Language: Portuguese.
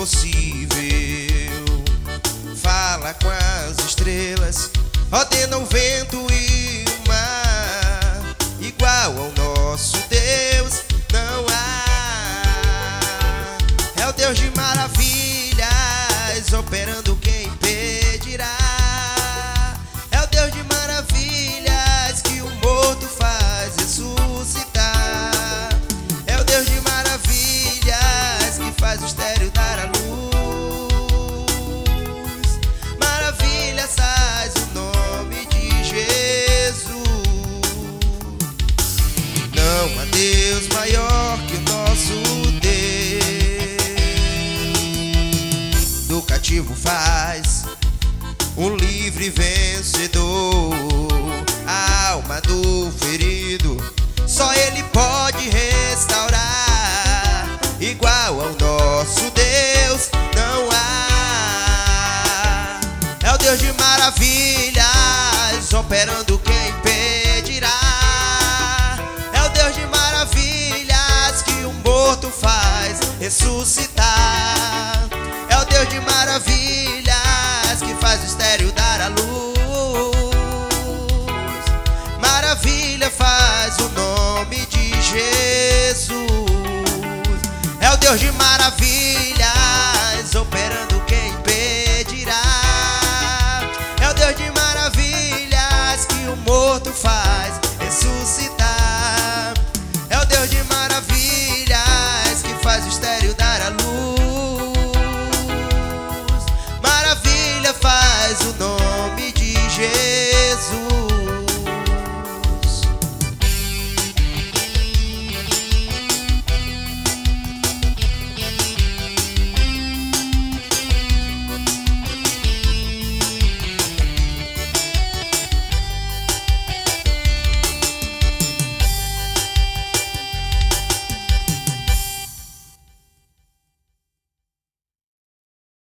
impossível. Fala com as estrelas, ordena o vento e o mar. Igual ao nosso Deus não há. É o Deus de maravilhas, operando quem impedirá. É o Deus de maravilhas, que o morto faz ressuscitar. É o Deus de maravilhas, que faz o estéril dar a luz. Maravilhas faz o nome de Jesus. Não há Deus maior que o nosso Deus. Do cativo faz um livre vencedor. A alma do ferido só Ele pode restaurar. Igual ao nosso Deus não há. É o Deus de maravilhas, operando quem impedirá. É o Deus de maravilhas, que o morto faz ressuscitar. É o Deus de maravilhas, que faz o estéril dar a luz. Maravilha faz o nome de Jesus. É o Deus de maravilhas, operando quem impedirá. É o Deus de maravilhas, que o morto faz ressuscitar.